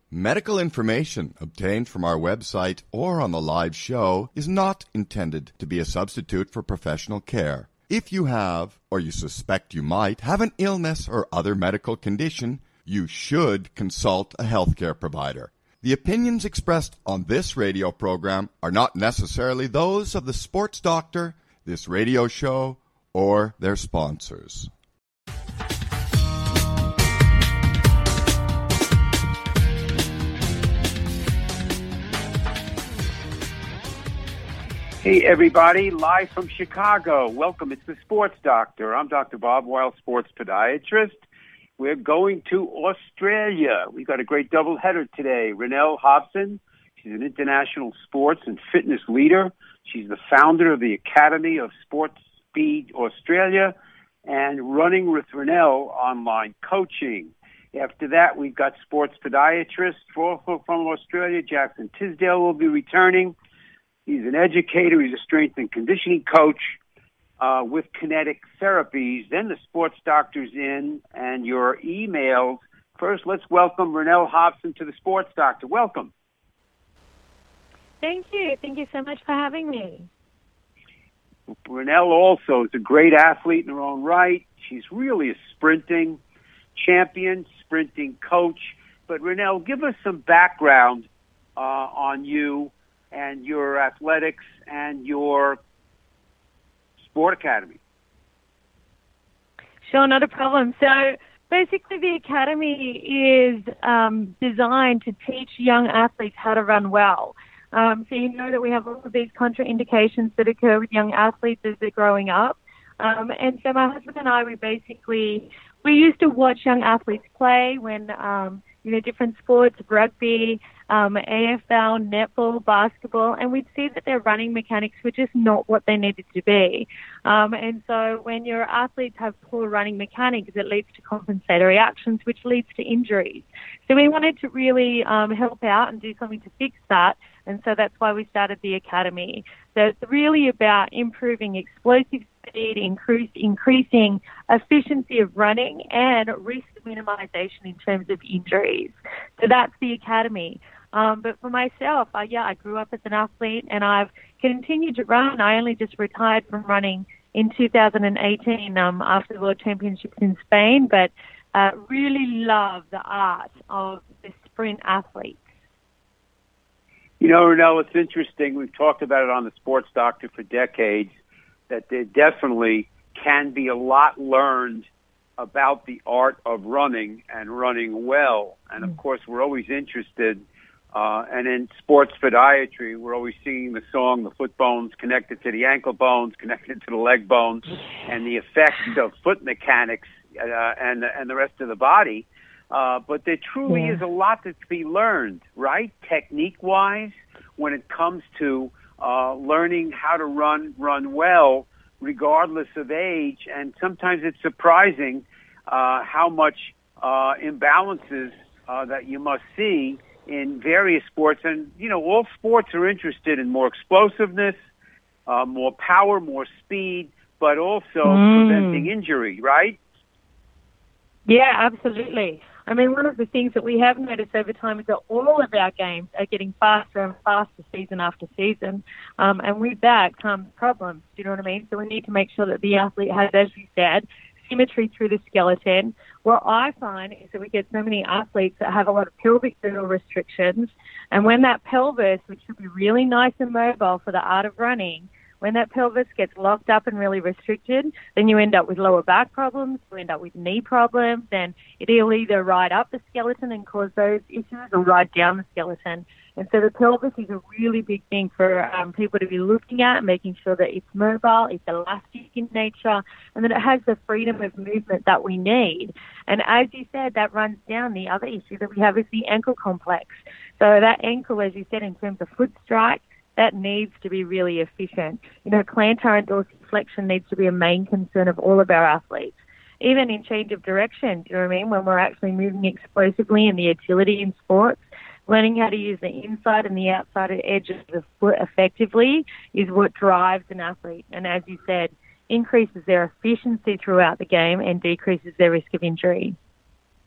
Medical information obtained from our website or on the live show is not intended to be a substitute for professional care. If you have, or you suspect you might, have an illness or other medical condition, you should consult a healthcare provider. The opinions expressed on this radio program are not necessarily those of the sports doctor, this radio show, or their sponsors. Hey, everybody, live from Chicago. Welcome. It's the Sports Doctor. I'm Dr. Bob Weil, sports podiatrist. We're going to Australia. We've got a great doubleheader today. Ronelle Hobson, she's an international sports and fitness leader. She's the founder of the Academy of Sports Speed Australia and Running with Ronelle online coaching. After that, we've got sports podiatrist also from Australia. Jackson Tisdale will be returning. He's an educator. He's a strength and conditioning coach with Kinetic Therapies. Then the sports doctor's in and your emails. First, let's welcome Ronelle Hobson to the Sports Doctor. Welcome. Thank you. Thank you so much for having me. Ronelle also is a great athlete in her own right. She's really a sprinting champion, sprinting coach. But Ronelle, give us some background on you and your athletics and your sport academy. Sure, not a problem. So basically the academy is designed to teach young athletes how to run well. So you know that we have all of these contraindications that occur with young athletes as they're growing up. And so my husband and I, we used to watch young athletes play when, different sports, rugby, AFL, netball, basketball, and we'd see that their running mechanics were just not what they needed to be. And so when your athletes have poor running mechanics, it leads to compensatory actions, which leads to injuries. So we wanted to really help out and do something to fix that, and so that's why we started the academy. So it's really about improving explosive speed, increasing efficiency of running, and risk minimization in terms of injuries. So that's the academy. But for myself, I grew up as an athlete and I've continued to run. I only just retired from running in 2018 after the World Championships in Spain, but really love the art of the sprint athletes. You know, Ronelle, it's interesting. We've talked about it on the Sports Doctor for decades, that there definitely can be a lot learned about the art of running and running well. And, of course, we're always interested, and in sports podiatry, we're always singing the song, the foot bones connected to the ankle bones, connected to the leg bones, and the effects of foot mechanics and the rest of the body. But there truly is a lot to be learned, right, technique-wise, when it comes to learning how to run well, regardless of age. And sometimes it's surprising how much imbalances that you must see in various sports. And, all sports are interested in more explosiveness, more power, more speed, but also preventing injury, right? Yeah, absolutely. I mean, one of the things that we have noticed over time is that all of our games are getting faster and faster season after season. And with that comes problems, do you know what I mean? So we need to make sure that the athlete has, as you said, symmetry through the skeleton. What I find is that we get so many athletes that have a lot of pelvic girdle restrictions. And when that pelvis, which should be really nice and mobile for the art of running, when that pelvis gets locked up and really restricted, then you end up with lower back problems, you end up with knee problems, and it'll either ride up the skeleton and cause those issues or ride down the skeleton. And so the pelvis is a really big thing for people to be looking at, making sure that it's mobile, it's elastic in nature, and that it has the freedom of movement that we need. And as you said, that runs down the other issue that we have is the ankle complex. So that ankle, as you said, in terms of foot strike, that needs to be really efficient. Plantar and dorsiflexion needs to be a main concern of all of our athletes. Even in change of direction, do you know what I mean? When we're actually moving explosively in the agility in sports, learning how to use the inside and the outside edge of the foot effectively is what drives an athlete. And as you said, increases their efficiency throughout the game and decreases their risk of injury.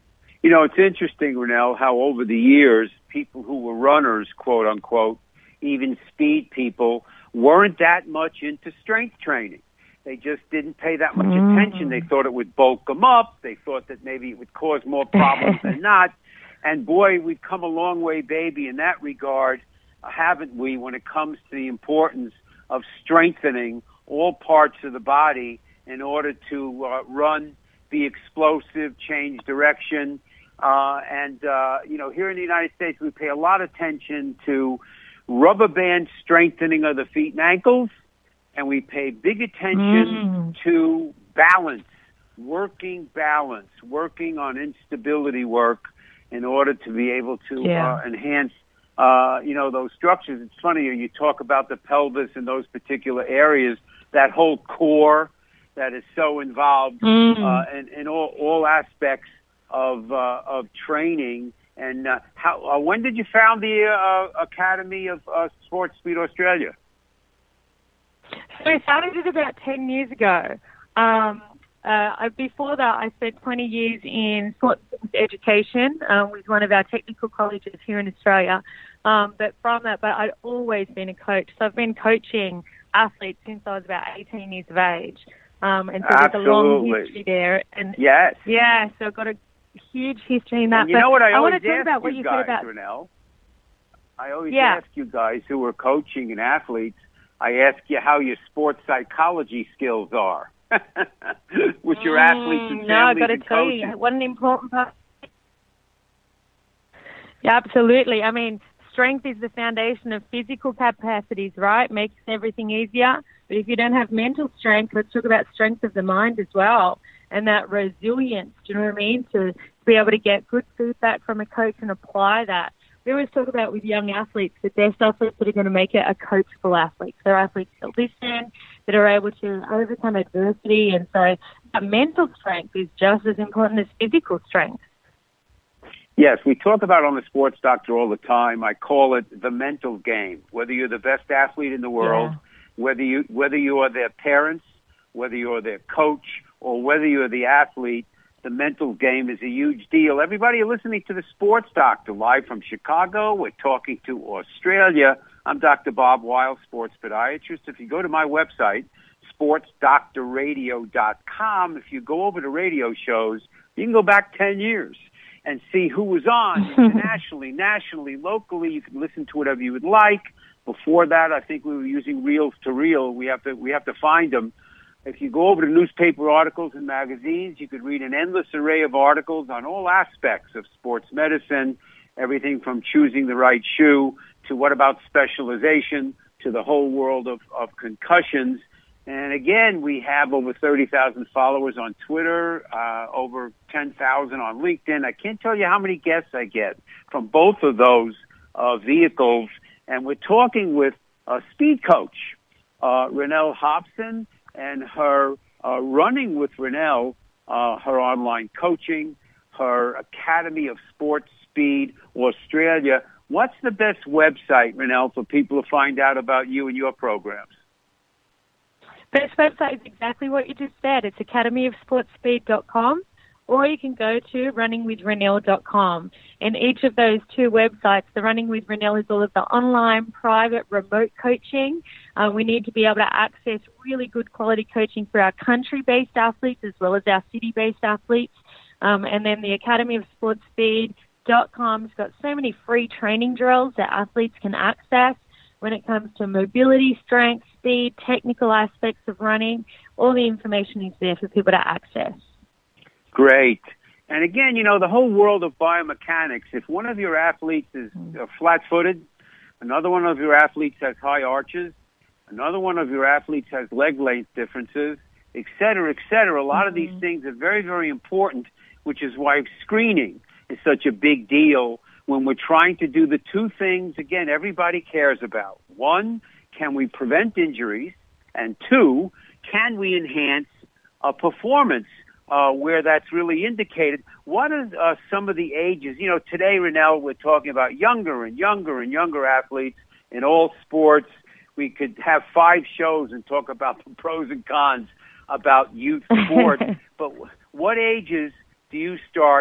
You know, it's interesting, Ronell, how over the years, people who were runners, quote unquote, even speed people, weren't that much into strength training. They just didn't pay that much attention. They thought it would bulk them up. They thought that maybe it would cause more problems than not. And boy, we've come a long way, baby, in that regard, haven't we, when it comes to the importance of strengthening all parts of the body in order to run, be explosive, change direction. You know, here in the United States, we pay a lot of attention to rubber band strengthening of the feet and ankles, and we pay big attention to balance, working on instability work in order to be able to enhance, you know, those structures. It's funny, you talk about the pelvis and those particular areas, that whole core that is so involved in all aspects of training. And when did you found the Academy of Sports Speed Australia? So I started it about 10 years ago. Before that, I spent 20 years in sports education with one of our technical colleges here in Australia. But I'd always been a coach. So I've been coaching athletes since I was about 18 years of age. And so there's a long history there. And yes. Yeah, so I've got a huge history in that. And you know what I always want to talk about what you said about Ronell? I always ask you guys who are coaching and athletes, I ask you how your sports psychology skills are with your athletes and families. No, I've got to tell you, what an important part. Yeah, absolutely. I mean, strength is the foundation of physical capacities, right? Makes everything easier. But if you don't have mental strength, let's talk about strength of the mind as well. And that resilience, do you know what I mean? To be able to get good feedback from a coach and apply that. We always talk about with young athletes, the best athletes that are going to make it are coachable athletes. They're athletes that listen, that are able to overcome adversity. And so that mental strength is just as important as physical strength. Yes, we talk about on the Sports Doctor all the time. I call it the mental game. Whether you're the best athlete in the world, whether you are their parents, whether you're their coach, or whether you're the athlete, the mental game is a huge deal. Everybody listening to the Sports Doctor live from Chicago. We're talking to Australia. I'm Dr. Bob Weil, sports podiatrist. If you go to my website, sportsdoctorradio.com, if you go over to radio shows, you can go back 10 years and see who was on internationally, nationally, locally. You can listen to whatever you would like. Before that, I think we were using reels to reel. We have to find them. If you go over to newspaper articles and magazines, you could read an endless array of articles on all aspects of sports medicine, everything from choosing the right shoe to what about specialization to the whole world of concussions. And again, we have over 30,000 followers on Twitter, over 10,000 on LinkedIn. I can't tell you how many guests I get from both of those vehicles. And we're talking with a speed coach, Ronell Hobson, and her running with Ronell, her online coaching, her Academy of Sports Speed Australia. What's the best website, Ronell, for people to find out about you and your programs? Best website is exactly what you just said. It's academyofsportspeed.com, or you can go to runningwithronell.com. In each of those two websites, the Running with Ronell is all of the online, private, remote coaching. We need to be able to access really good quality coaching for our country-based athletes as well as our city-based athletes. And then the Academy of Sports Speed.com has got so many free training drills that athletes can access when it comes to mobility, strength, speed, technical aspects of running. All the information is there for people to access. Great. And again, you know, the whole world of biomechanics, if one of your athletes is flat-footed, another one of your athletes has high arches, another one of your athletes has leg length differences, et cetera, a lot of these things are very, very important, which is why screening is such a big deal when we're trying to do the two things, again, everybody cares about. One, can we prevent injuries? And two, can we enhance performance where that's really indicated? What are some of the ages? You know, today, Ronell, we're talking about younger and younger athletes in all sports. We could have 5 shows and talk about the pros and cons about youth sports. But what ages do you start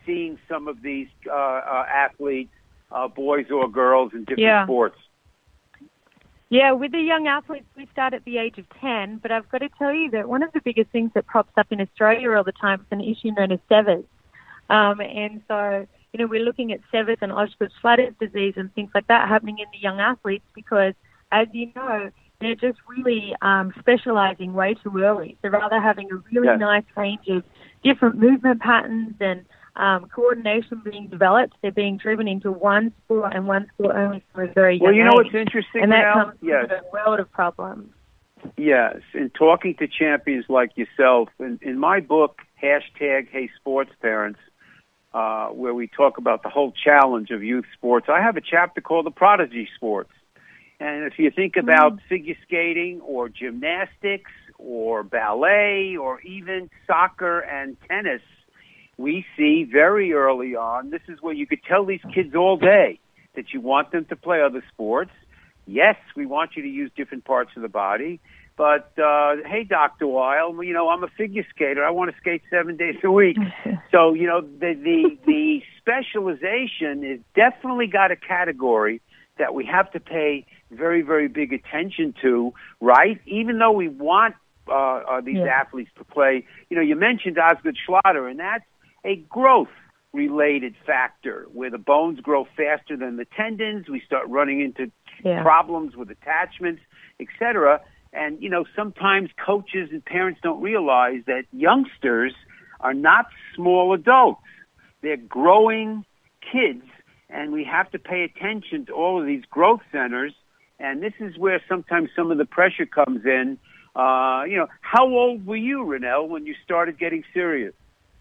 seeing some of these athletes, boys or girls, in different sports? Yeah, with the young athletes, we start at the age of 10, but I've got to tell you that one of the biggest things that props up in Australia all the time is an issue known as severs. And so, we're looking at severs and Osgood-Schlatter disease and things like that happening in the young athletes because, as you know, they're just really specializing way too early. So rather having a really nice range of different movement patterns and coordination being developed, they're being driven into one sport and one sport only from a very young age. Well, you know what's interesting, and that now? comes with a world of problems. Yes, in talking to champions like yourself, in my book, #HeySportsParents, where we talk about the whole challenge of youth sports, I have a chapter called The Prodigy Sports. And if you think about figure skating or gymnastics or ballet or even soccer and tennis, we see very early on, this is where you could tell these kids all day that you want them to play other sports. Yes, we want you to use different parts of the body. But, hey, Dr. Weil, I'm a figure skater. I want to skate 7 days a week. So, the specialization is definitely got a category that we have to pay very, very big attention to, right? Even though we want these athletes to play. You mentioned Osgood-Schlatter, and that's a growth-related factor where the bones grow faster than the tendons. We start running into problems with attachments, etc. And, sometimes coaches and parents don't realize that youngsters are not small adults. They're growing kids, and we have to pay attention to all of these growth centers. And this is where sometimes some of the pressure comes in. How old were you, Ronelle, when you started getting serious?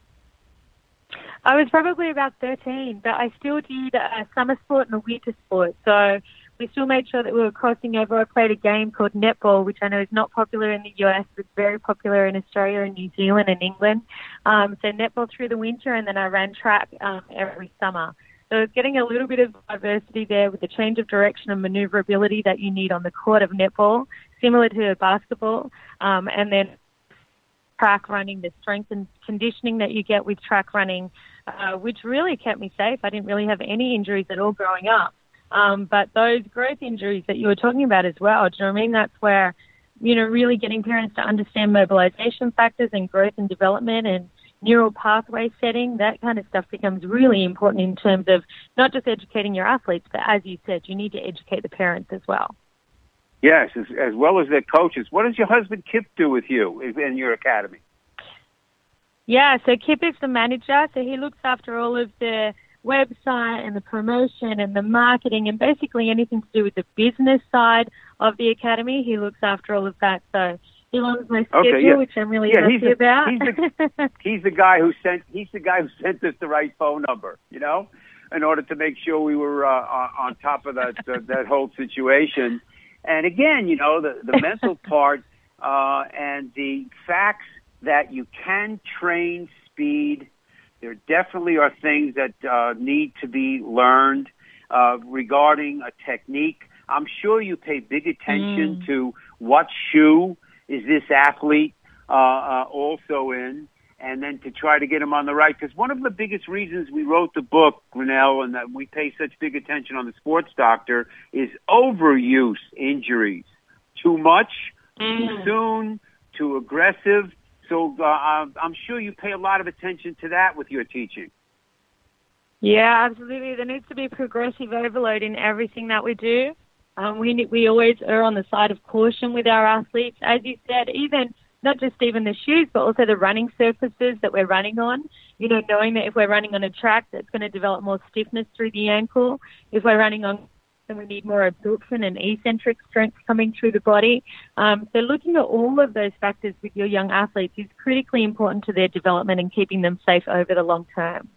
I was probably about 13, but I still did summer sport and a winter sport. So we still made sure that we were crossing over. I played a game called netball, which I know is not popular in the US, but it's very popular in Australia and New Zealand and England. So netball through the winter, and then I ran track every summer. So it's getting a little bit of diversity there with the change of direction and maneuverability that you need on the court of netball, similar to basketball, and then track running, the strength and conditioning that you get with track running, which really kept me safe. I didn't really have any injuries at all growing up. But those growth injuries that you were talking about as well, do you know what I mean? That's where, really getting parents to understand mobilization factors and growth and development and neural pathway setting, that kind of stuff becomes really important in terms of not just educating your athletes, but as you said, you need to educate the parents as well. Yes, as well as their coaches. What does your husband Kip do with you in your academy? Yeah, so Kip is the manager, so he looks after all of the website and the promotion and the marketing and basically anything to do with the business side of the academy. He looks after all of that, so he runs my schedule, which I'm really happy about. He's the guy who sent us the right phone number, in order to make sure we were on top of that whole situation. And again, the mental part and the facts that you can train speed. There definitely are things that need to be learned regarding a technique. I'm sure you pay big attention to what shoe is this athlete also in, and then to try to get him on the right. Because one of the biggest reasons we wrote the book, Ronelle, and that we pay such big attention on the Sports Doctor is overuse injuries. Too much, too soon, too aggressive. So I'm sure you pay a lot of attention to that with your teaching. Yeah, absolutely. There needs to be progressive overload in everything that we do. We always err on the side of caution with our athletes. As you said, not just even the shoes, but also the running surfaces that we're running on. Knowing that if we're running on a track, that's going to develop more stiffness through the ankle. If we're running on, then we need more absorption and eccentric strength coming through the body. So looking at all of those factors with your young athletes is critically important to their development and keeping them safe over the long term.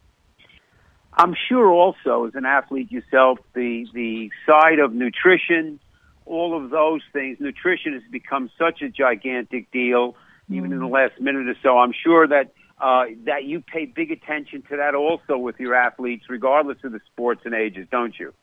I'm sure also, as an athlete yourself, the side of nutrition, all of those things, nutrition has become such a gigantic deal, even in the last minute or so. I'm sure that you pay big attention to that also with your athletes, regardless of the sports and ages, don't you?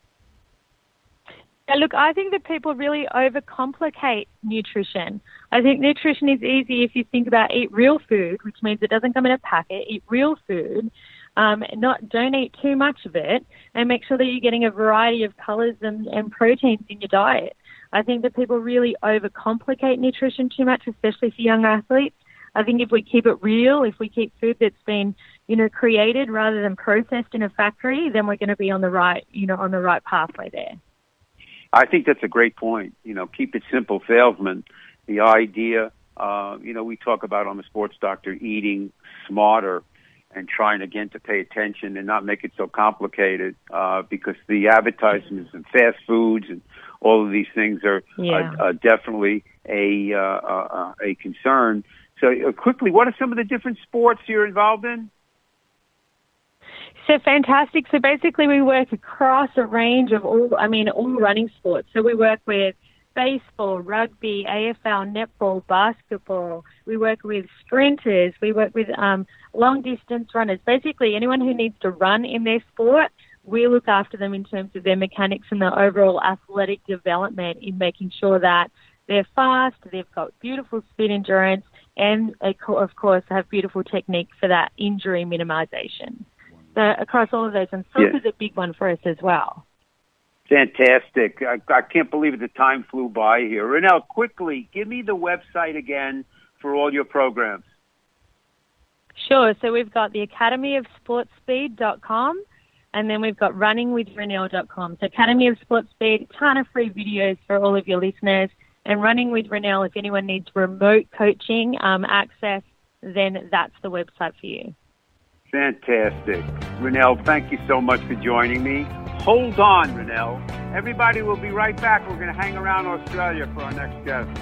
Yeah, look, I think that people really overcomplicate nutrition. I think nutrition is easy if you think about eat real food, which means it doesn't come in a packet, eat real food. Don't eat too much of it, and make sure that you're getting a variety of colors and proteins in your diet. I think that people really overcomplicate nutrition too much, especially for young athletes. I think if we keep it real, if we keep food that's been, created rather than processed in a factory, then we're going to be on the right pathway there. I think that's a great point. Keep it simple, salesman. The idea, we talk about on the Sports Doctor eating smarter and trying, again, to pay attention and not make it so complicated because the advertisements and fast foods and all of these things are definitely a concern. So quickly, what are some of the different sports you're involved in? So fantastic. So basically we work across a range of all running sports. So we work with baseball, rugby, AFL, netball, basketball. We work with sprinters. We work with long-distance runners. Basically, anyone who needs to run in their sport, we look after them in terms of their mechanics and their overall athletic development in making sure that they're fast, they've got beautiful speed endurance, and, of course, have beautiful technique for that injury minimization. So across all of those, and soccer's a big one for us as well. Fantastic. I can't believe the time flew by here. Ronelle, quickly, give me the website again for all your programs. Sure. So we've got the academyofsportspeed.com, and then we've got runningwithronelle.com. So Academy of Sports Speed, a ton of free videos for all of your listeners. And Running with Ronelle, if anyone needs remote coaching access, then that's the website for you. Fantastic. Ronelle, thank you so much for joining me. Hold on, Ronelle. Everybody will be right back. We're going to hang around Australia for our next guest.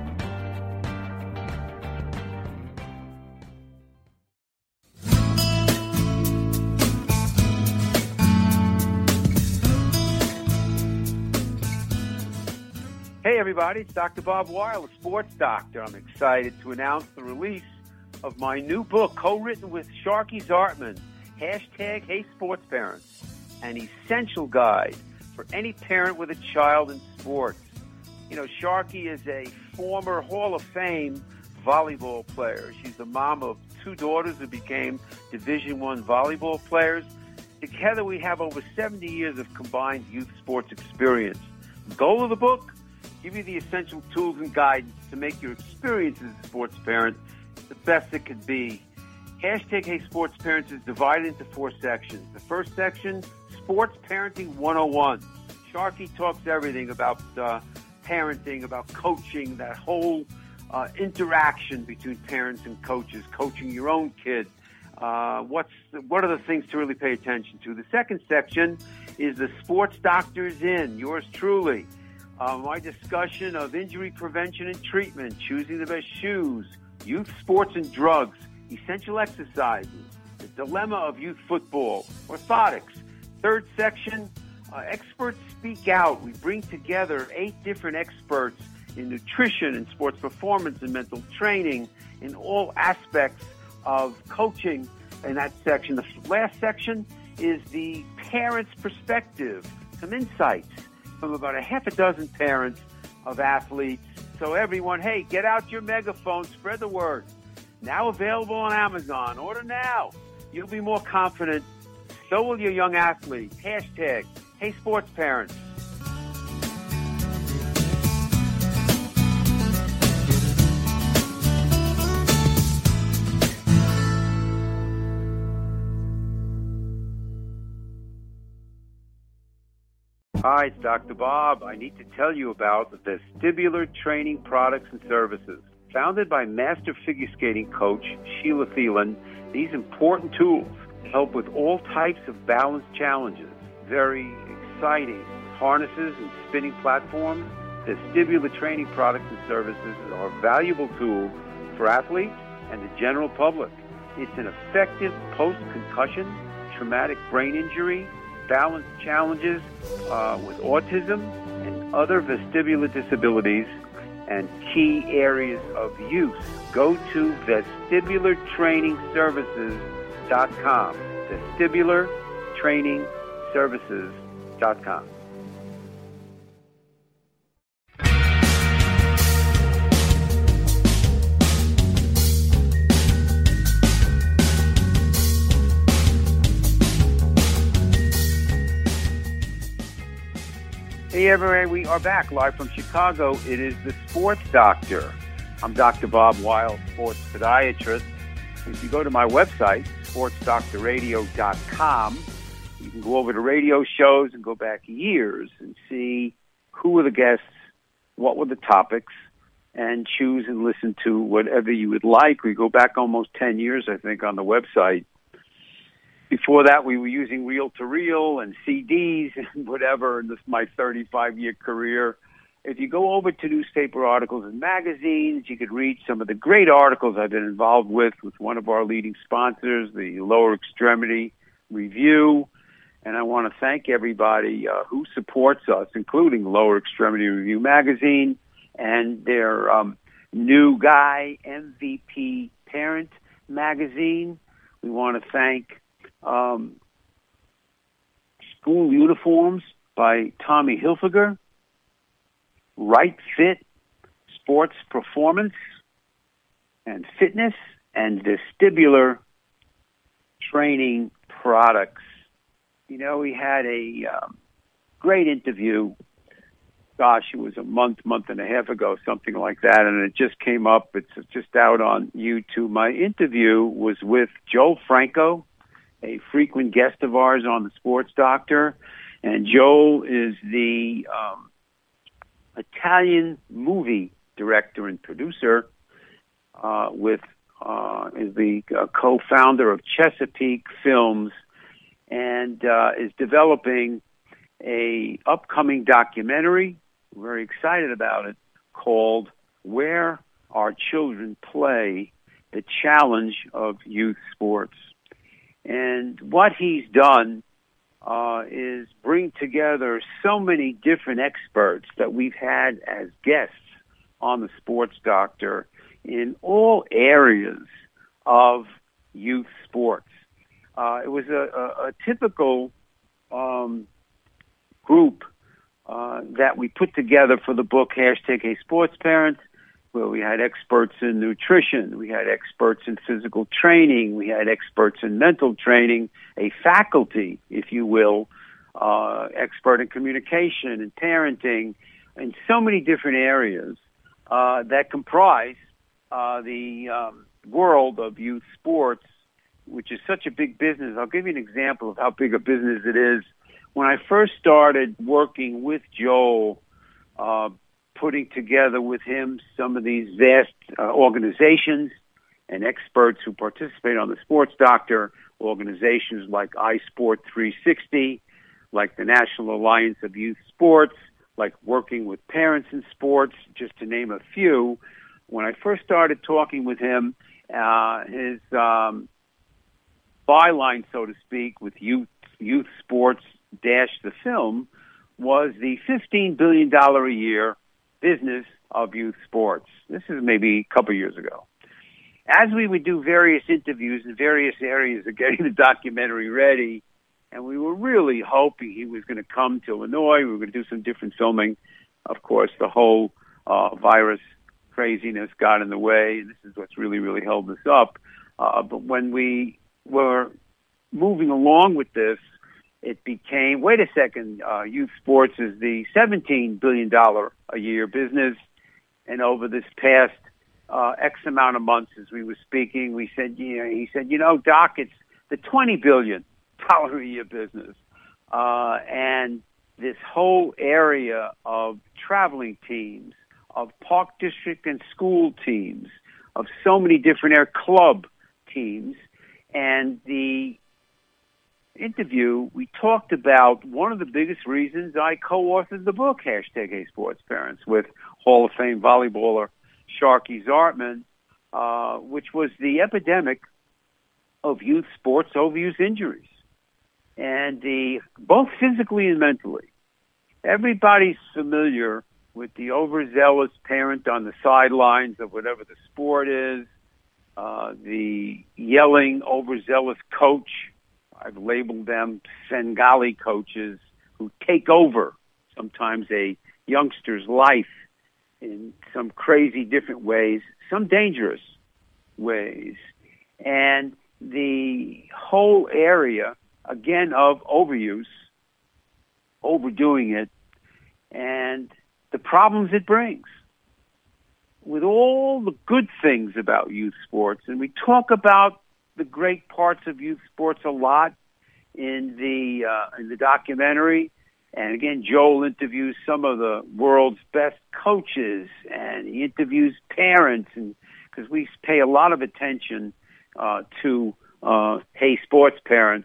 Hey, everybody. It's Dr. Bob Weil, a sports doctor. I'm excited to announce the release of my new book, co-written with Sharky Zartman, #HeySportsParents, an essential guide for any parent with a child in sports. Sharky is a former Hall of Fame volleyball player. She's the mom of 2 daughters who became Division I volleyball players. Together, we have over 70 years of combined youth sports experience. The goal of the book? Give you the essential tools and guidance to make your experience as a sports parent the best it could be. #HeySportsParents is divided into 4 sections. The first section, Sports Parenting 101. Sharky talks everything about parenting, about coaching, that whole interaction between parents and coaches, coaching your own kid. What are the things to really pay attention to? The second section is the Sports Doctor's In, yours truly. My discussion of injury prevention and treatment, choosing the best shoes, youth sports and drugs, essential exercises, the dilemma of youth football, orthotics. Third section, experts speak out. We bring together 8 different experts in nutrition and sports performance and mental training in all aspects of coaching in that section. The last section is the parent's perspective, some insights from about a half a dozen parents of athletes. So everyone, hey, get out your megaphone, spread the word. Now available on Amazon. Order now. You'll be more confident. So will your young athlete. #HeySportsParents. Hi, it's Dr. Bob. I need to tell you about the Vestibular Training Products and Services. Founded by master figure skating coach Sheila Thielen, these important tools help with all types of balance challenges. Very exciting harnesses and spinning platforms. Vestibular Training Products and Services are valuable tools for athletes and the general public. It's an effective post-concussion, traumatic brain injury, balance challenges with autism and other vestibular disabilities and key areas of use. Go to vestibulartrainingservices.com. Vestibulartrainingservices.com. Hey everyone, we are back live from Chicago. It is the Sports Doctor. I'm Dr. Bob Weil, sports podiatrist. If you go to my website, sportsdoctorradio.com, you can go over to radio shows and go back years and see who were the guests, what were the topics, and choose and listen to whatever you would like. We go back almost 10 years, I think, on the website. Before that, we were using reel-to-reel and CDs and whatever in my 35-year career. If you go over to newspaper articles and magazines, you could read some of the great articles I've been involved with one of our leading sponsors, the Lower Extremity Review. And I want to thank everybody who supports us, including Lower Extremity Review magazine and their new guy, MVP Parent magazine. We want to thank School Uniforms by Tommy Hilfiger, Right Fit Sports Performance and Fitness, and Vestibular Training Products. You know, we had a great interview. Gosh, it was a month and a half ago, something like that, and it just came up. It's just out on YouTube. My interview was with Joe Franco, a frequent guest of ours on the Sports Doctor, and Joe is the Italian movie director and producer is the co-founder of Chesapeake Films, and is developing a upcoming documentary. We're very excited about it, called Where Our Children Play, The Challenge of Youth Sports. And what he's done is bring together so many different experts that we've had as guests on the Sports Doctor in all areas of youth sports. It was a typical group that we put together for the book #Hey Sports Parents, where we had experts in nutrition, we had experts in physical training, we had experts in mental training, a faculty, if you will, expert in communication and parenting, in so many different areas that comprise the world of youth sports, which is such a big business. I'll give you an example of how big a business it is. When I first started working with Joel, putting together with him some of these vast organizations and experts who participate on the Sports Doctor, organizations like iSport 360, like the National Alliance of Youth Sports, like Working with Parents in Sports, just to name a few. When I first started talking with him, his byline, so to speak, with youth sports the film was the $15 billion a year business of youth sports. This is maybe a couple years ago. As we would do various interviews in various areas of getting the documentary ready, and we were really hoping he was going to come to Illinois, we were going to do some different filming. Of course, the whole virus craziness got in the way, and this is what's really, really held us up. But when we were moving along with this, it became, wait a second, youth sports is the $17 billion a year business. And over this past X amount of months as we were speaking, he said, Doc, it's the $20 billion a year business. And this whole area of traveling teams, of park district and school teams, of so many different club teams. And the interview, we talked about one of the biggest reasons I co-authored the book, #Hey Sports Parents, with Hall of Fame volleyballer Sharky Zartman, which was the epidemic of youth sports overuse injuries, and both physically and mentally. Everybody's familiar with the overzealous parent on the sidelines of whatever the sport is, the yelling, overzealous coach. I've labeled them Svengali coaches who take over sometimes a youngster's life in some crazy different ways, some dangerous ways. And the whole area, again, of overuse, overdoing it, and the problems it brings. With all the good things about youth sports, and we talk about the great parts of youth sports a lot in the documentary. And again, Joel interviews some of the world's best coaches, and he interviews parents, and because we pay a lot of attention to Hey Sports parents,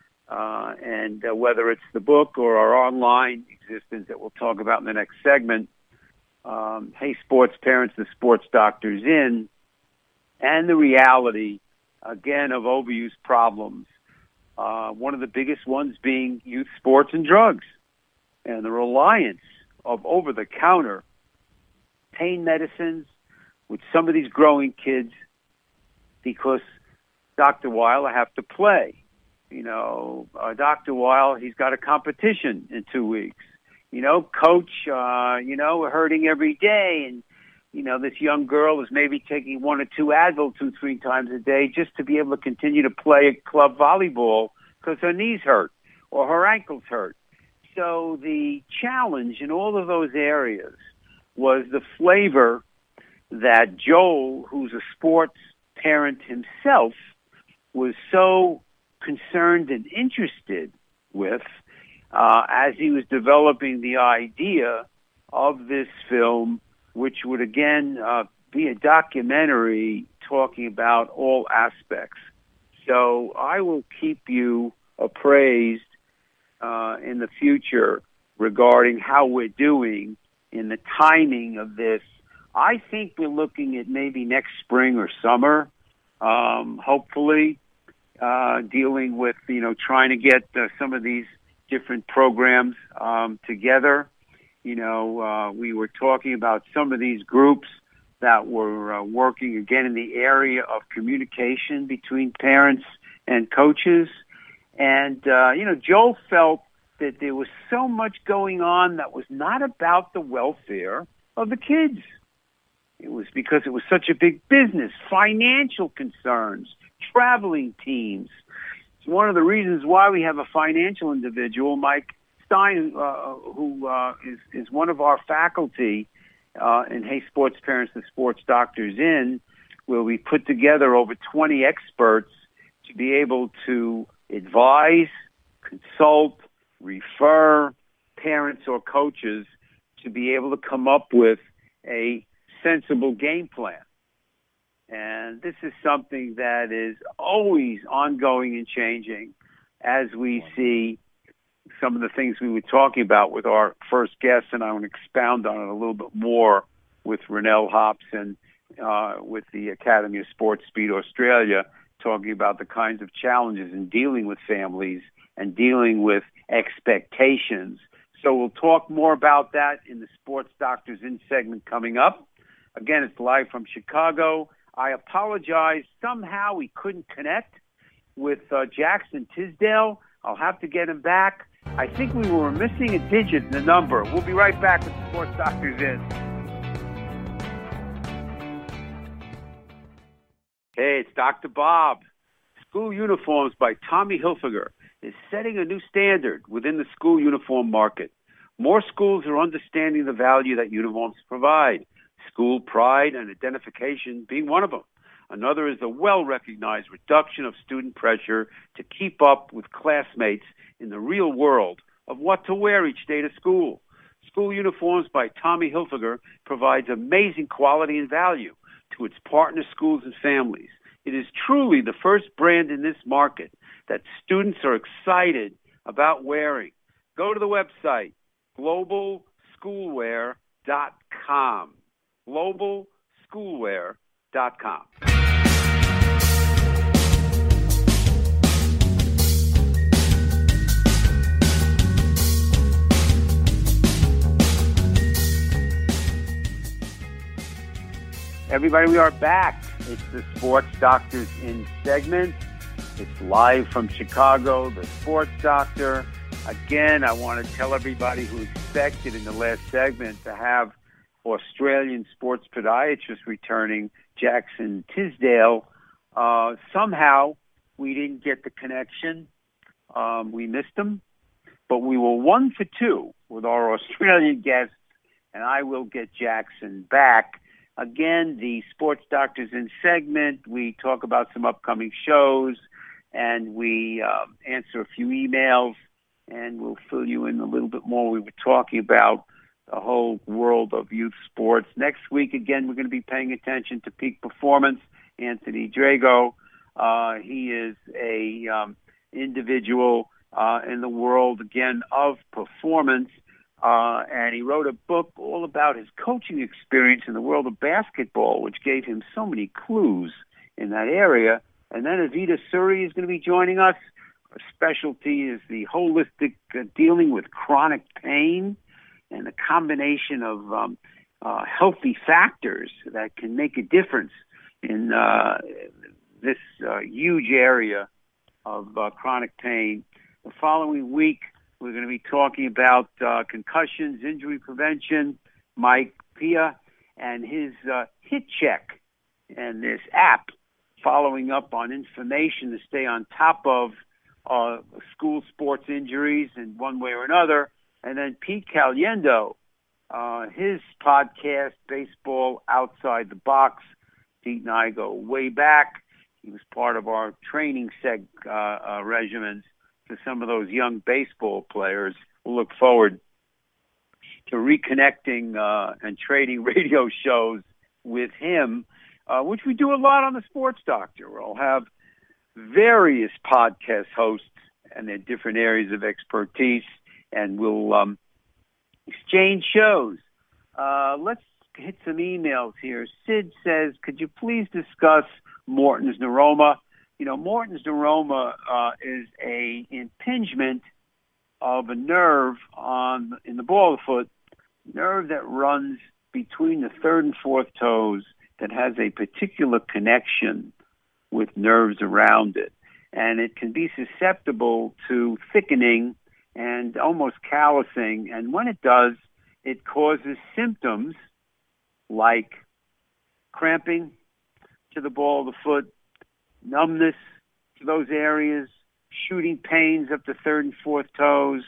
and whether it's the book or our online existence that we'll talk about in the next segment. Hey Sports Parents, the Sports Doctors In, and the reality, again, of overuse problems. One of the biggest ones being youth sports and drugs, and the reliance of over-the-counter pain medicines with some of these growing kids because Dr. Weil, I have to play. Dr. Weil, he's got a competition in 2 weeks. Coach, we're hurting every day. And, this young girl is maybe taking 1 or 2 Advil 2-3 times a day just to be able to continue to play club volleyball because her knees hurt or her ankles hurt. So the challenge in all of those areas was the flavor that Joel, who's a sports parent himself, was so concerned and interested with as he was developing the idea of this film, which would again be a documentary talking about all aspects. So I will keep you appraised in the future regarding how we're doing in the timing of this. I think we're looking at maybe next spring or summer, hopefully, dealing with, trying to get some of these different programs together. We were talking about some of these groups that were working, again, in the area of communication between parents and coaches. And, Joel felt that there was so much going on that was not about the welfare of the kids. It was because it was such a big business, financial concerns, traveling teams. It's one of the reasons why we have a financial individual, Mike Stein, who is one of our faculty in Hey Sports Parents, the Sports Doctors In, where we put together over 20 experts to be able to advise, consult, refer parents or coaches to be able to come up with a sensible game plan. And this is something that is always ongoing and changing as we see some of the things we were talking about with our first guest, and I want to expound on it a little bit more with Rennell Hobson with the Academy of Sports Speed Australia, talking about the kinds of challenges in dealing with families and dealing with expectations. So we'll talk more about that in the Sports Doctors In segment coming up. Again, it's live from Chicago. I apologize. Somehow we couldn't connect with Jackson Tisdale. I'll have to get him back. I think we were missing a digit in the number. We'll be right back with the Sports Doctors In. Hey, it's Dr. Bob. School Uniforms by Tommy Hilfiger is setting a new standard within the school uniform market. More schools are understanding the value that uniforms provide, school pride and identification being one of them. Another is the well-recognized reduction of student pressure to keep up with classmates in the real world of what to wear each day to school. School Uniforms by Tommy Hilfiger provides amazing quality and value to its partner schools and families. It is truly the first brand in this market that students are excited about wearing. Go to the website, globalschoolwear.com. globalschoolwear.com. Everybody, we are back. It's the Sports Doctors In segment. It's live from Chicago, the Sports Doctor. Again, I want to tell everybody who expected in the last segment to have Australian sports podiatrist returning, Jackson Tisdale. Somehow we didn't get the connection. We missed him. but we were 1 for 2 with our Australian guests, and I will get Jackson back. Again, the Sports Doctors in segment, we talk about some upcoming shows, and we answer a few emails, and we'll fill you in a little bit more. We were talking about the whole world of youth sports. Next week, again, we're going to be paying attention to peak performance. Anthony Drago, he is a individual in the world, again, of performance. And he wrote a book all about his coaching experience in the world of basketball, which gave him so many clues in that area. And then Avita Suri is going to be joining us. Her specialty is the holistic dealing with chronic pain and the combination of healthy factors that can make a difference in this huge area of chronic pain. The following week, we're going to be talking about concussions, injury prevention, Mike Pia, and his Hit Check and this app following up on information to stay on top of school sports injuries in one way or another. And then Pete Caliendo, his podcast, Baseball Outside the Box. Pete and I go way back. He was part of our training regimens to some of those young baseball players. We'll look forward to reconnecting and trading radio shows with him, which we do a lot on the Sports Doctor. We'll have various podcast hosts and their different areas of expertise, and we'll exchange shows. Let's hit some emails here. Sid says, could you please discuss Morton's neuroma? You know, Morton's neuroma is a impingement of a nerve in the ball of the foot, nerve that runs between the third and fourth toes that has a particular connection with nerves around it. And it can be susceptible to thickening and almost callousing. And when it does, it causes symptoms like cramping to the ball of the foot, numbness to those areas, shooting pains up to third and fourth toes,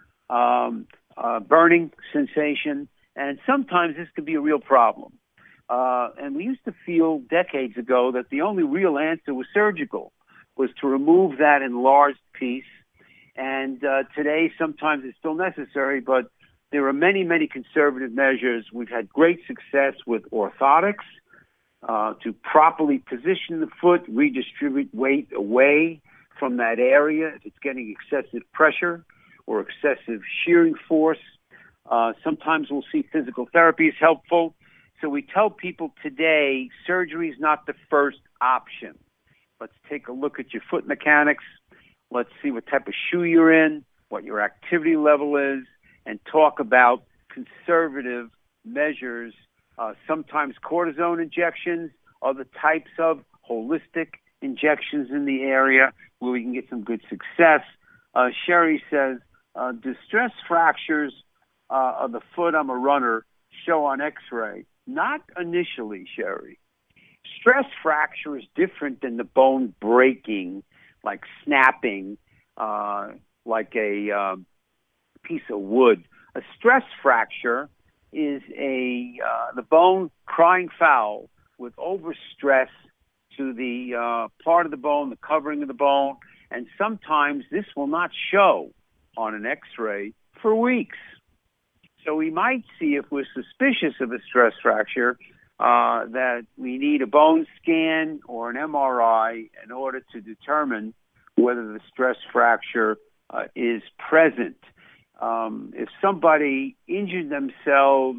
burning sensation, and sometimes this could be a real problem. And we used to feel decades ago that the only real answer was surgical, was to remove that enlarged piece. And today, sometimes it's still necessary, but there are many, many conservative measures. We've had great success with orthotics to properly position the foot, redistribute weight away from that area if it's getting excessive pressure or excessive shearing force. Sometimes we'll see physical therapy is helpful. So we tell people today surgery is not the first option. Let's take a look at your foot mechanics. Let's see what type of shoe you're in, what your activity level is, and talk about conservative measures, sometimes cortisone injections, other types of holistic injections in the area where we can get some good success. Sherry says, do stress fractures of the foot, I'm a runner, show on x-ray? Not initially, Sherry. Stress fracture is different than the bone breaking, like snapping, like a piece of wood. A stress fracture is the bone crying foul with overstress to the part of the bone, the covering of the bone, and sometimes this will not show on an x-ray for weeks. So we might see, if we're suspicious of a stress fracture, that we need a bone scan or an MRI in order to determine whether the stress fracture is present. If somebody injured themselves,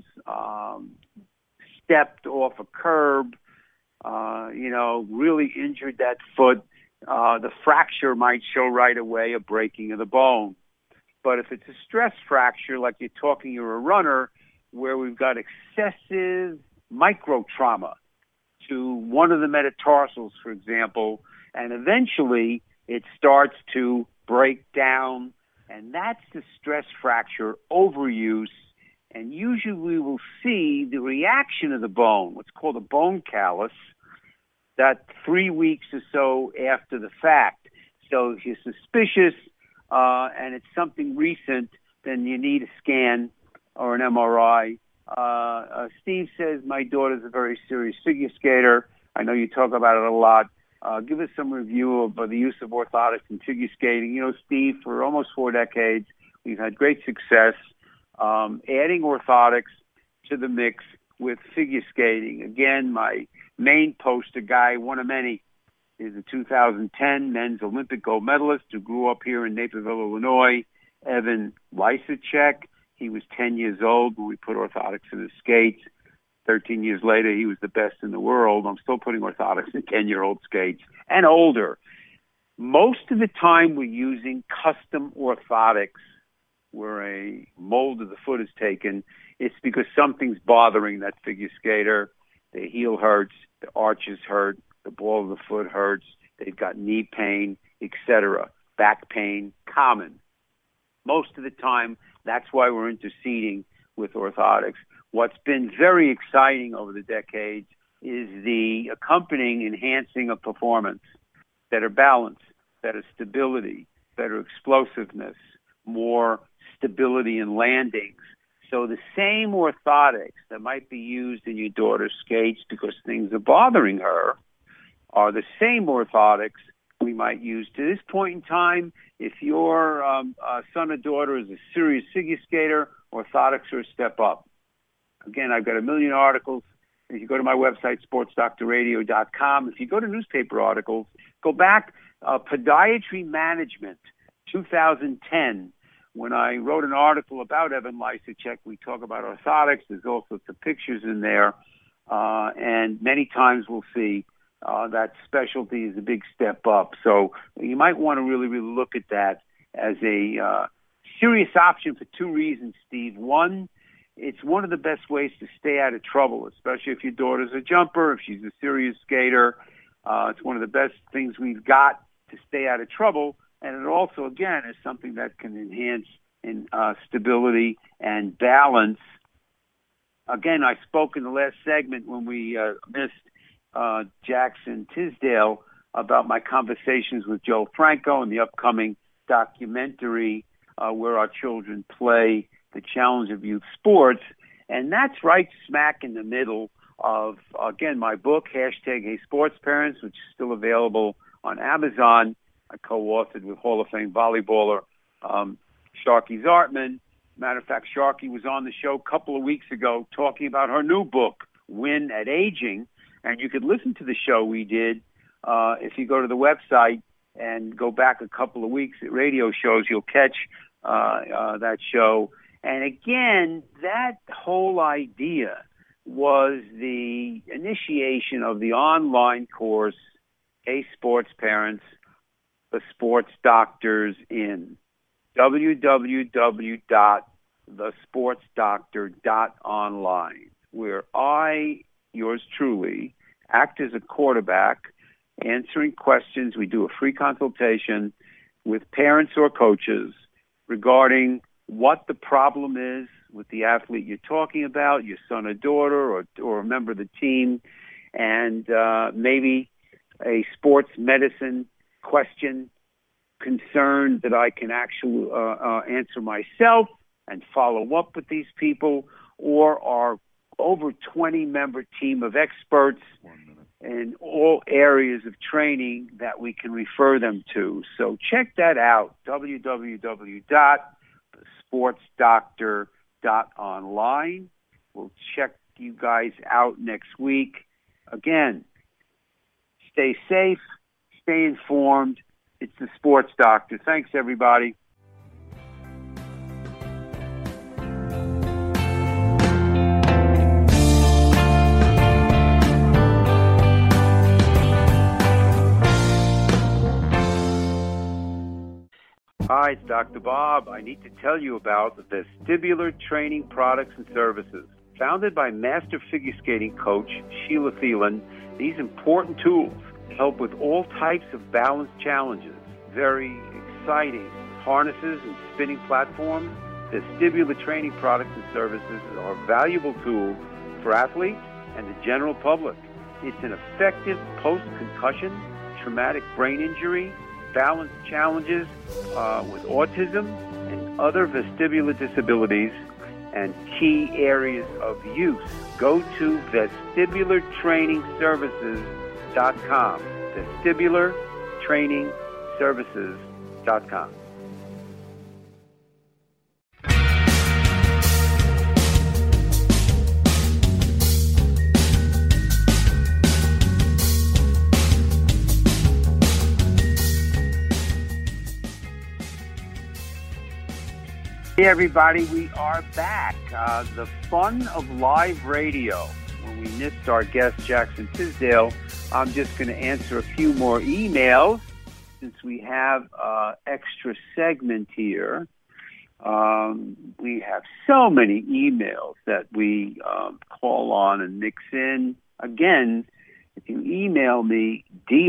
stepped off a curb, really injured that foot, the fracture might show right away a breaking of the bone. But if it's a stress fracture, like you're a runner, where we've got excessive micro trauma to one of the metatarsals, for example, and eventually it starts to break down, and that's the stress fracture overuse. And usually we will see the reaction of the bone, what's called a bone callus, that 3 weeks or so after the fact. So if you're suspicious, and it's something recent, then you need a scan or an MRI. Steve says my daughter's a very serious figure skater. I know you talk about it a lot. Give us some review of the use of orthotics in figure skating. You know, Steve, for almost 4 decades, we've had great success adding orthotics to the mix with figure skating. Again, my main poster guy, one of many, is a 2010 men's Olympic gold medalist who grew up here in Naperville, Illinois, Evan Lysacek. He was 10 years old when we put orthotics in his skates. 13 years later, he was the best in the world. I'm still putting orthotics in 10-year-old skates and older. Most of the time, we're using custom orthotics where a mold of the foot is taken. It's because something's bothering that figure skater. The heel hurts, the arches hurt, the ball of the foot hurts, they've got knee pain, etc., back pain, common. Most of the time, that's why we're interceding with orthotics. What's been very exciting over the decades is the accompanying enhancing of performance, better balance, better stability, better explosiveness, more stability in landings. So the same orthotics that might be used in your daughter's skates because things are bothering her are the same orthotics we might use. To this point in time, if your son or daughter is a serious figure skater, orthotics are a step up. Again, I've got a million articles. If you go to my website, sportsdoctorradio.com, if you go to newspaper articles, go back, Podiatry Management, 2010, when I wrote an article about Evan Lysacek, we talk about orthotics. There's also some pictures in there. And many times we'll see that specialty is a big step up. So you might want to really, really look at that as a serious option for 2 reasons, Steve. One, it's one of the best ways to stay out of trouble, especially if your daughter's a jumper, if she's a serious skater. It's one of the best things we've got to stay out of trouble. And it also, again, is something that can enhance in stability and balance. Again, I spoke in the last segment when we missed Jackson Tisdale about my conversations with Joe Franco and the upcoming documentary where our children play the challenge of youth sports. And that's right smack in the middle of, again, my book, Hey Sports Parents, which is still available on Amazon. I co-authored with Hall of Fame volleyballer Sharky Zartman. Matter of fact, Sharky was on the show a couple of weeks ago talking about her new book, Win at Aging. And you could listen to the show we did if you go to the website and go back a couple of weeks at radio shows. You'll catch that show. And again, that whole idea was the initiation of the online course, Hey Sports Parents, The Sports Doctors in www.thesportsdoctor.online, where I, yours truly, act as a quarterback, answering questions. We do a free consultation with parents or coaches regarding what the problem is with the athlete you're talking about, your son or daughter, or a member of the team, and maybe a sports medicine question, concern that I can actually answer myself and follow up with these people, or our over 20-member team of experts in all areas of training that we can refer them to. So check that out, www.sportsdoctor.online. We'll check you guys out next week. Again, stay safe, stay informed. It's the Sports Doctor. Thanks, everybody. Hi, it's Dr. Bob. I need to tell you about the Vestibular Training Products and Services. Founded by master figure skating coach Sheila Thielen, these important tools help with all types of balance challenges. Very exciting harnesses and spinning platforms. Vestibular Training Products and Services are valuable tools for athletes and the general public. It's an effective post-concussion, traumatic brain injury, balance challenges with autism and other vestibular disabilities and key areas of use. Go to vestibulartrainingservices.com. Vestibulartrainingservices.com. Hey everybody, we are back. The fun of live radio. When we missed our guest, Jackson Tisdale, I'm just going to answer a few more emails since we have extra segment here. We have so many emails that we call on and mix in. Again, if you email me,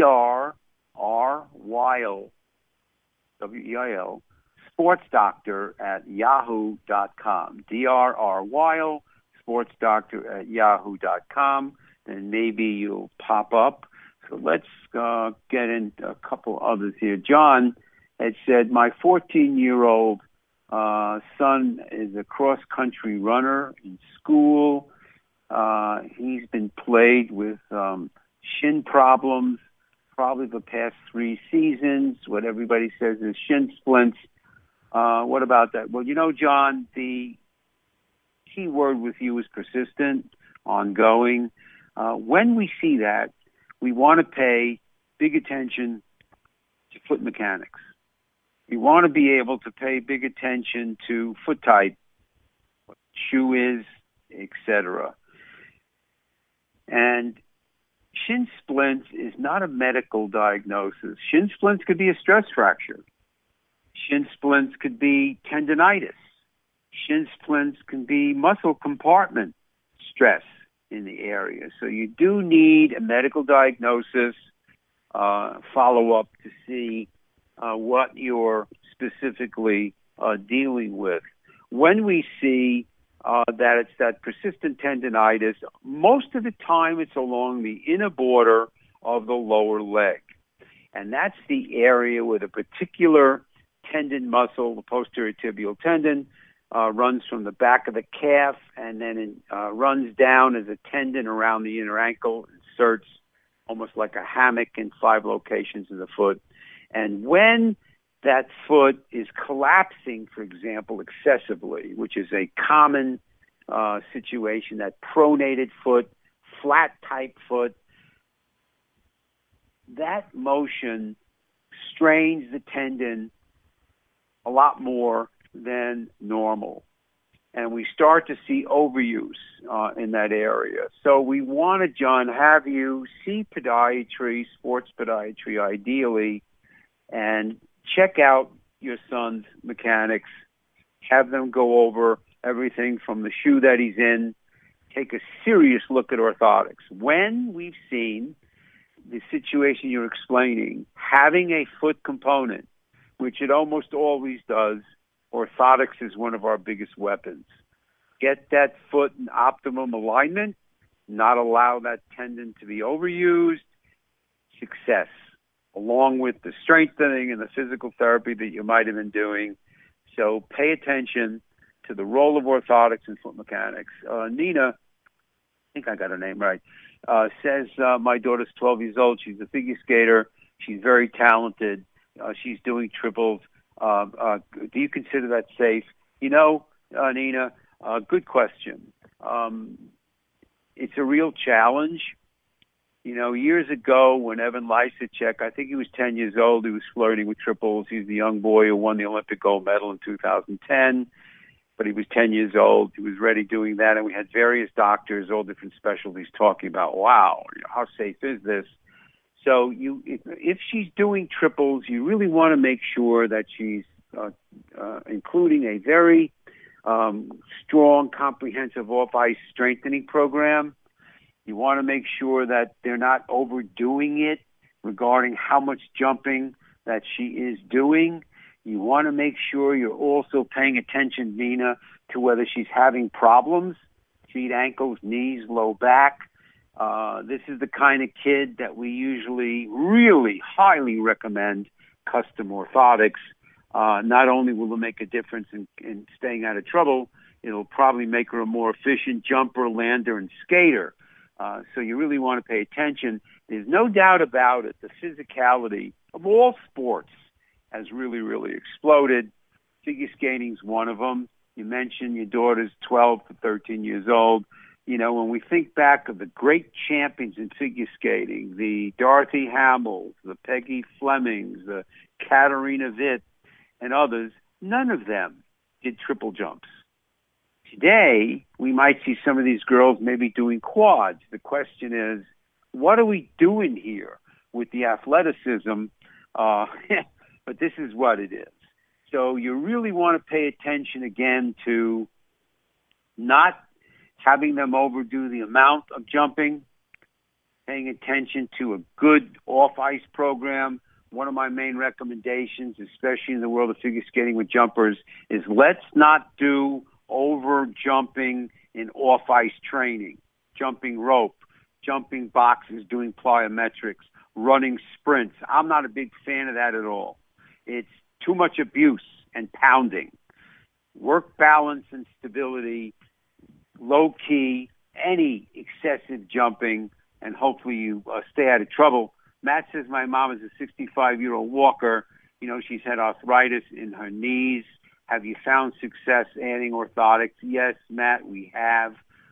drrweil, W-E-I-L, sportsdoctor@yahoo.com. drrweil, sportsdoctor@yahoo.com. Then maybe you'll pop up. So let's get into a couple others here. John had said, my 14-year-old son is a cross-country runner in school. He's been plagued with shin problems probably the past 3 seasons. What everybody says is shin splints. What about that? Well, John, the key word with you is persistent, ongoing. When we see that, we want to pay big attention to foot mechanics. We want to be able to pay big attention to foot type, what shoe is, etc. And shin splints is not a medical diagnosis. Shin splints could be a stress fracture. Shin splints could be tendonitis. Shin splints can be muscle compartment stress in the area. So you do need a medical diagnosis, follow-up to see what you're specifically dealing with. When we see that it's that persistent tendonitis, most of the time it's along the inner border of the lower leg. And that's the area where the particular tendon muscle, the posterior tibial tendon, runs from the back of the calf and then it runs down as a tendon around the inner ankle, inserts almost like a hammock in 5 locations of the foot. And when that foot is collapsing, for example, excessively, which is a common situation, that pronated foot, flat type foot, that motion strains the tendon a lot more than normal. And we start to see overuse in that area. So we want to, John, have you see podiatry, sports podiatry ideally, and check out your son's mechanics. Have them go over everything from the shoe that he's in. Take a serious look at orthotics. When we've seen the situation you're explaining, having a foot component, which it almost always does, orthotics is one of our biggest weapons. Get that foot in optimum alignment, not allow that tendon to be overused. Success, along with the strengthening and the physical therapy that you might have been doing. So pay attention to the role of orthotics in foot mechanics. Nina, I think I got her name right, says, my daughter's 12 years old. She's a figure skater. She's very talented. She's doing triples. Do you consider that safe? Nina, good question. It's a real challenge. Years ago when Evan Lysacek, I think he was 10 years old, he was flirting with triples. He's the young boy who won the Olympic gold medal in 2010, but he was 10 years old. He was already doing that, and we had various doctors, all different specialties, talking about, wow, how safe is this? So if she's doing triples, you really want to make sure that she's including a very strong, comprehensive off-ice strengthening program. You want to make sure that they're not overdoing it regarding how much jumping that she is doing. You want to make sure you're also paying attention, Nina, to whether she's having problems, feet, ankles, knees, low back. This is the kind of kid that we usually really highly recommend custom orthotics, not only will it make a difference in staying out of trouble, it'll probably make her a more efficient jumper, lander, and skater. So you really want to pay attention. There's no doubt about it. The physicality of all sports has really, really exploded. Figure skating's one of them. You mentioned your daughter's 12 to 13 years old. You know, when we think back of the great champions in figure skating, the Dorothy Hamels, the Peggy Flemings, the Katarina Witt, and others, none of them did triple jumps. Today, we might see some of these girls maybe doing quads. The question is, what are we doing here with the athleticism? But this is what it is. So you really want to pay attention again to not having them overdo the amount of jumping, paying attention to a good off-ice program. One of my main recommendations, especially in the world of figure skating with jumpers, is let's not do over jumping in off-ice training, jumping rope, jumping boxes, doing plyometrics, running sprints. I'm not a big fan of that at all. It's too much abuse and pounding. Work balance and stability, low key, any excessive jumping, and hopefully you stay out of trouble. Matt says my mom is a 65-year-old walker. You know, she's had arthritis in her knees. Have you found success adding orthotics? Yes, Matt, we have.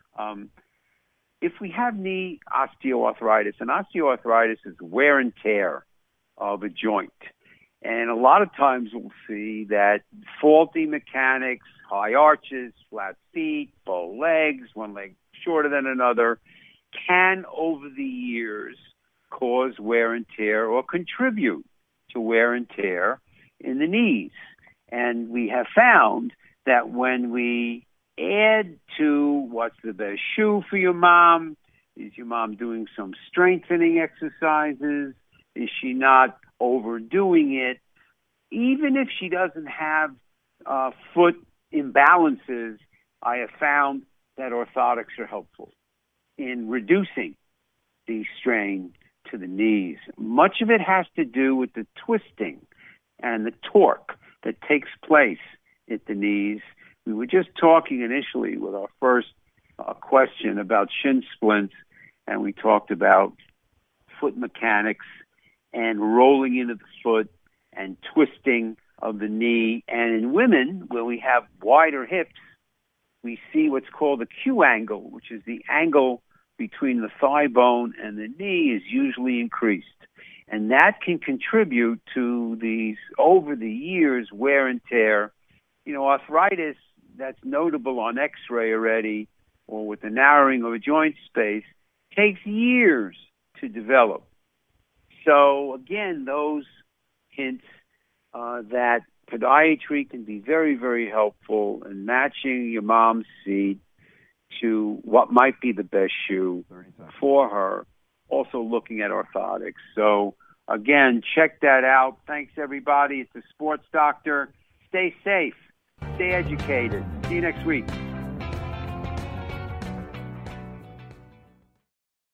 If we have knee osteoarthritis, and osteoarthritis is wear and tear of a joint. And a lot of times we'll see that faulty mechanics, high arches, flat feet, bow legs, one leg shorter than another, can over the years cause wear and tear or contribute to wear and tear in the knees. And we have found that when we add to what's the best shoe for your mom, is your mom doing some strengthening exercises? Is she not overdoing it? Even if she doesn't have foot imbalances, I have found that orthotics are helpful in reducing the strain to the knees. Much of it has to do with the twisting and the torque that takes place at the knees. We were just talking initially with our first question about shin splints, and we talked about foot mechanics and rolling into the foot and twisting of the knee. And in women, where we have wider hips, we see what's called the Q angle, which is the angle between the thigh bone and the knee is usually increased. And that can contribute to these, over the years, wear and tear. You know, arthritis that's notable on x-ray already, or with the narrowing of a joint space, takes years to develop. So, again, those hints that podiatry can be very, very helpful in matching your mom's feet to what might be the best shoe for her. Also looking at orthotics. So, again, check that out. Thanks, everybody. It's the Sports Doctor. Stay safe. Stay educated. See you next week.